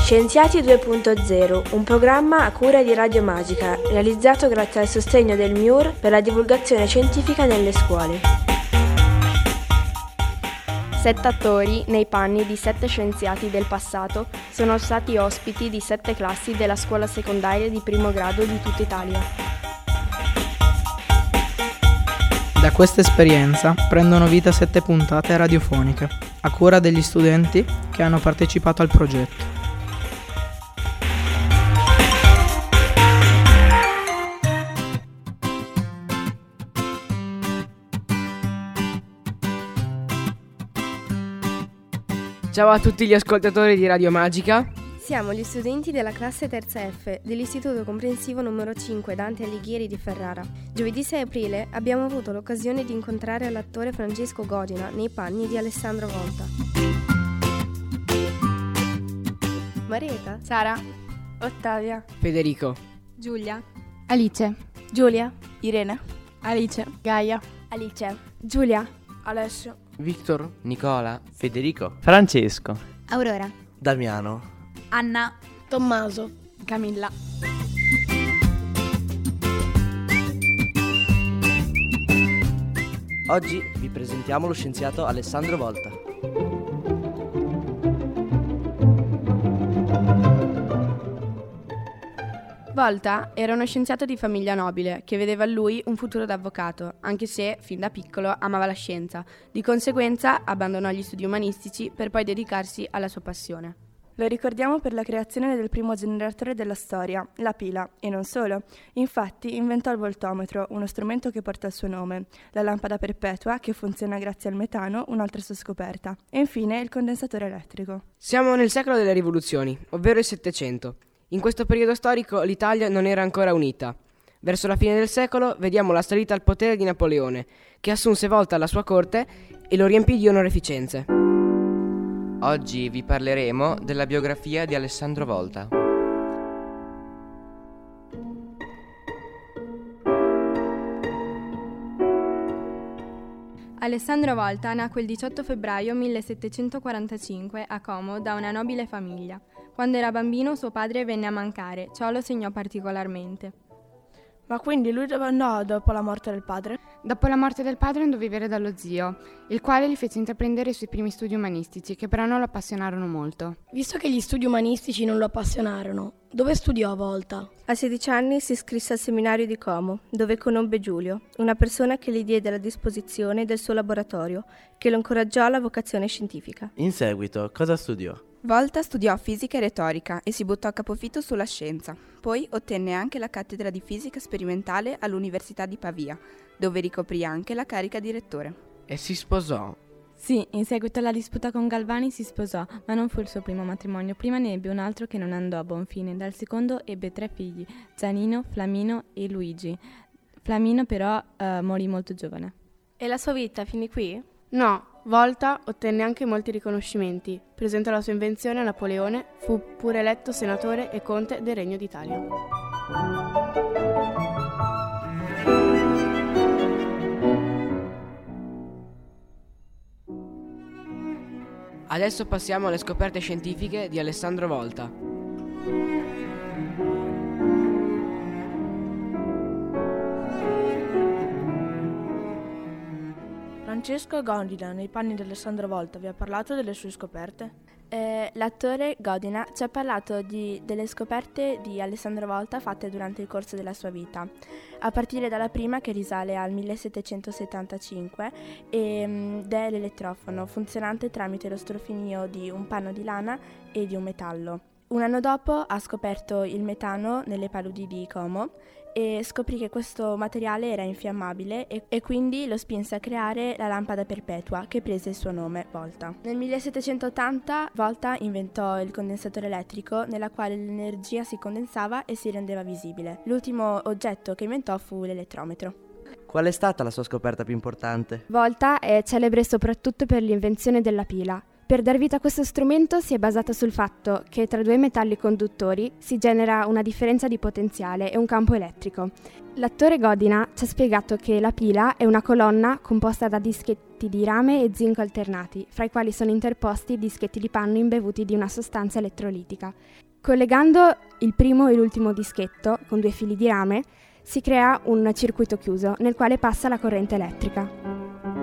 Scienziati 2.0, un programma a cura di Radio Magica, realizzato grazie al sostegno del MIUR per la divulgazione scientifica nelle scuole. 7 attori, nei panni di 7 scienziati del passato, sono stati ospiti di 7 classi della scuola secondaria di primo grado di tutta Italia. Da questa esperienza prendono vita 7 puntate radiofoniche, a cura degli studenti che hanno partecipato al progetto. Ciao a tutti gli ascoltatori di Radio Magica. Siamo gli studenti della classe terza F dell'Istituto Comprensivo numero 5 Dante Alighieri di Ferrara. Giovedì 6 aprile abbiamo avuto l'occasione di incontrare l'attore Francesco Godina nei panni di Alessandro Volta. Marietta, Sara, Ottavia, Federico, Giulia, Alice, Giulia, Irene, Alice, Gaia, Alice, Giulia, Alessio, Victor, Nicola, Federico, Francesco, Aurora, Damiano, Anna, Tommaso, Camilla. Oggi vi presentiamo lo scienziato Alessandro Volta. Volta era uno scienziato di famiglia nobile che vedeva in lui un futuro da avvocato, anche se, fin da piccolo, amava la scienza. Di conseguenza abbandonò gli studi umanistici per poi dedicarsi alla sua passione. Lo ricordiamo per la creazione del primo generatore della storia, la pila, e non solo. Infatti inventò il voltometro, uno strumento che porta il suo nome, la lampada perpetua, che funziona grazie al metano, un'altra sua scoperta, e infine il condensatore elettrico. siamo nel secolo delle rivoluzioni, ovvero il Settecento. In questo periodo storico l'Italia non era ancora unita. Verso la fine del secolo vediamo la salita al potere di Napoleone, che assunse Volta alla sua corte e lo riempì di onorificenze. Oggi vi parleremo della biografia di Alessandro Volta. Alessandro Volta nacque il 18 febbraio 1745 a Como da una nobile famiglia. Quando era bambino suo padre venne a mancare, ciò lo segnò particolarmente. Ma quindi lui dove andò dopo la morte del padre? Dopo la morte del padre andò a vivere dallo zio, il quale gli fece intraprendere i suoi primi studi umanistici, che però non lo appassionarono molto. Visto che gli studi umanistici non lo appassionarono, dove studiò a Volta? A 16 anni si iscrisse al seminario di Como, dove conobbe Giulio, una persona che gli diede la disposizione del suo laboratorio, che lo incoraggiò alla vocazione scientifica. In seguito, cosa studiò? Volta studiò fisica e retorica e si buttò a capofitto sulla scienza. Poi ottenne anche la cattedra di fisica sperimentale all'Università di Pavia, dove ricoprì anche la carica di rettore. E si sposò. Sì, in seguito alla disputa con Galvani si sposò, ma non fu il suo primo matrimonio. Prima ne ebbe un altro che non andò a buon fine. Dal secondo ebbe 3 figli, Giannino, Flamino e Luigi. Flamino però morì molto giovane. E la sua vita finì qui? No, Volta ottenne anche molti riconoscimenti. Presentò la sua invenzione a Napoleone, fu pure eletto senatore e conte del Regno d'Italia. Adesso passiamo alle scoperte scientifiche di Alessandro Volta. Francesco Godina, nei panni di Alessandro Volta, vi ha parlato delle sue scoperte? L'attore Godina ci ha parlato delle scoperte di Alessandro Volta fatte durante il corso della sua vita, a partire dalla prima che risale al 1775 ed è l'elettrofono, funzionante tramite lo strofinio di un panno di lana e di un metallo. Un anno dopo ha scoperto il metano nelle paludi di Como e scoprì che questo materiale era infiammabile e quindi lo spinse a creare la lampada perpetua che prese il suo nome, Volta. Nel 1780 Volta inventò il condensatore elettrico nella quale l'energia si condensava e si rendeva visibile. L'ultimo oggetto che inventò fu l'elettrometro. Qual è stata la sua scoperta più importante? Volta è celebre soprattutto per l'invenzione della pila. Per dar vita a questo strumento si è basata sul fatto che tra due metalli conduttori si genera una differenza di potenziale e un campo elettrico. L'attore Godina ci ha spiegato che la pila è una colonna composta da dischetti di rame e zinco alternati, fra i quali sono interposti dischetti di panno imbevuti di una sostanza elettrolitica. Collegando il primo e l'ultimo dischetto con due fili di rame si crea un circuito chiuso nel quale passa la corrente elettrica.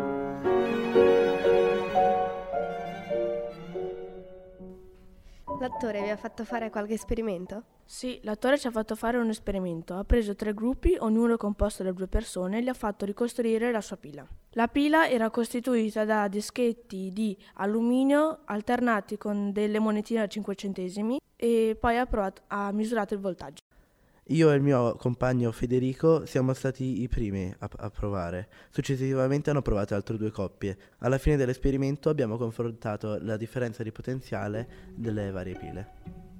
L'attore vi ha fatto fare qualche esperimento? Sì, l'attore ci ha fatto fare un esperimento. Ha preso 3 gruppi, ognuno composto da 2 persone, e li ha fatto ricostruire la sua pila. La pila era costituita da dischetti di alluminio alternati con delle monetine da 5 centesimi e poi ha misurato il voltaggio. Io e il mio compagno Federico siamo stati i primi a provare. Successivamente hanno provato altre 2 coppie. Alla fine dell'esperimento abbiamo confrontato la differenza di potenziale delle varie pile.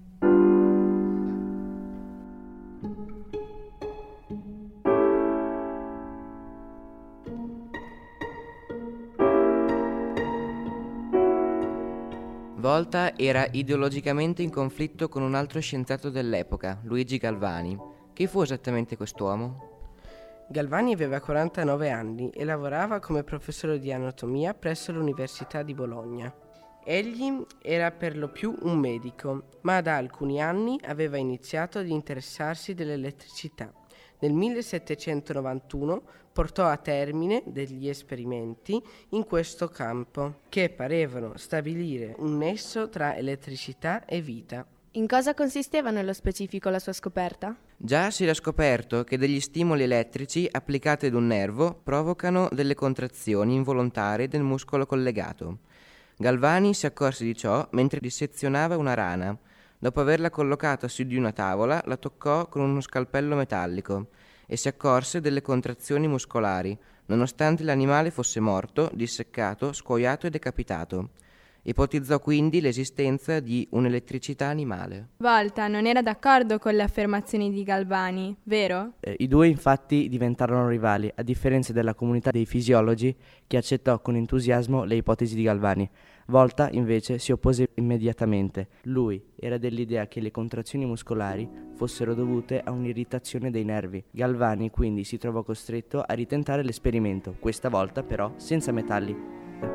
Volta era ideologicamente in conflitto con un altro scienziato dell'epoca, Luigi Galvani. Chi fu esattamente quest'uomo? Galvani aveva 49 anni e lavorava come professore di anatomia presso l'Università di Bologna. Egli era per lo più un medico, ma da alcuni anni aveva iniziato ad interessarsi dell'elettricità. Nel 1791 portò a termine degli esperimenti in questo campo, che parevano stabilire un nesso tra elettricità e vita. In cosa consisteva nello specifico la sua scoperta? Già si era scoperto che degli stimoli elettrici applicati ad un nervo provocano delle contrazioni involontarie del muscolo collegato. Galvani si accorse di ciò mentre dissezionava una rana. Dopo averla collocata su di una tavola, la toccò con uno scalpello metallico e si accorse delle contrazioni muscolari, nonostante l'animale fosse morto, disseccato, scuoiato e decapitato. Ipotizzò quindi l'esistenza di un'elettricità animale. Volta non era d'accordo con le affermazioni di Galvani, vero? I due infatti diventarono rivali, a differenza della comunità dei fisiologi che accettò con entusiasmo le ipotesi di Galvani. Volta invece si oppose immediatamente. Lui era dell'idea che le contrazioni muscolari fossero dovute a un'irritazione dei nervi. Galvani quindi si trovò costretto a ritentare l'esperimento, questa volta però senza metalli.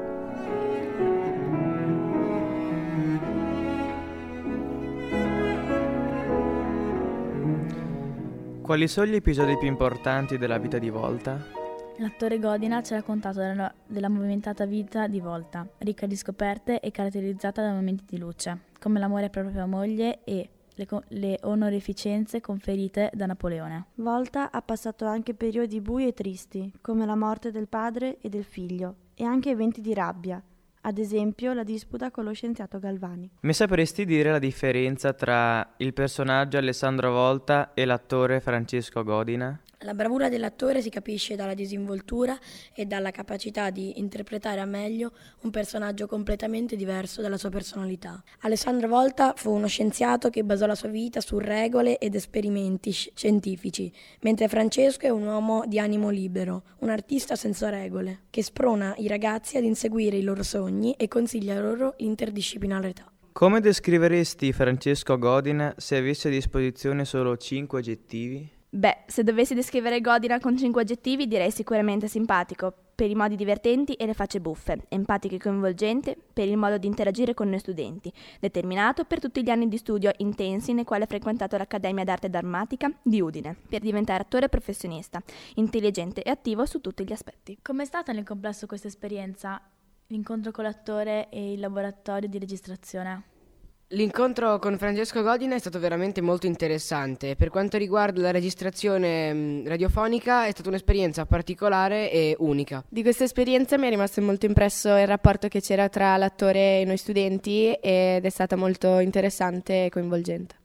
Quali sono gli episodi più importanti della vita di Volta? L'attore Godina ci ha raccontato della movimentata vita di Volta, ricca di scoperte e caratterizzata da momenti di luce, come l'amore per propria moglie e le onorificenze conferite da Napoleone. Volta ha passato anche periodi bui e tristi, come la morte del padre e del figlio, e anche eventi di rabbia, ad esempio la disputa con lo scienziato Galvani. Mi sapresti dire la differenza tra il personaggio Alessandro Volta e l'attore Francesco Godina? La bravura dell'attore si capisce dalla disinvoltura e dalla capacità di interpretare a meglio un personaggio completamente diverso dalla sua personalità. Alessandro Volta fu uno scienziato che basò la sua vita su regole ed esperimenti scientifici, mentre Francesco è un uomo di animo libero, un artista senza regole, che sprona i ragazzi ad inseguire i loro sogni e consiglia loro l'interdisciplinarietà. Come descriveresti Francesco Godina se avessi a disposizione solo 5 aggettivi? Beh, se dovessi descrivere Godina con 5 aggettivi direi sicuramente simpatico, per i modi divertenti e le facce buffe, empatico e coinvolgente, per il modo di interagire con noi studenti, determinato per tutti gli anni di studio intensi nei quali ha frequentato l'Accademia d'Arte Drammatica di Udine, per diventare attore professionista, intelligente e attivo su tutti gli aspetti. Com'è stata nel complesso questa esperienza, l'incontro con l'attore e il laboratorio di registrazione? L'incontro con Francesco Godina è stato veramente molto interessante. Per quanto riguarda la registrazione radiofonica è stata un'esperienza particolare e unica. Di questa esperienza mi è rimasto molto impresso il rapporto che c'era tra l'attore e noi studenti ed è stata molto interessante e coinvolgente.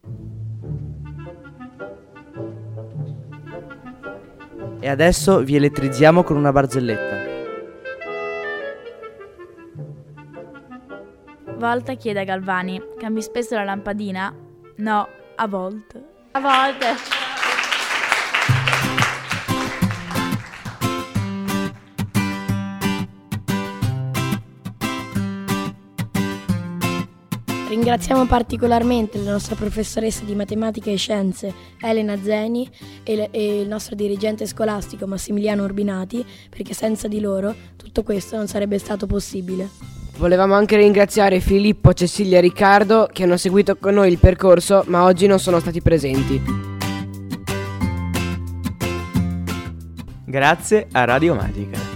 E adesso vi elettrizziamo con una barzelletta. Volta chiede a Galvani: cambi spesso la lampadina? No, a volte. A volte. Ringraziamo particolarmente la nostra professoressa di matematica e scienze Elena Zeni e il nostro dirigente scolastico Massimiliano Urbinati, perché senza di loro tutto questo non sarebbe stato possibile. Volevamo anche ringraziare Filippo, Cecilia e Riccardo che hanno seguito con noi il percorso ma oggi non sono stati presenti. Grazie a Radio Magica.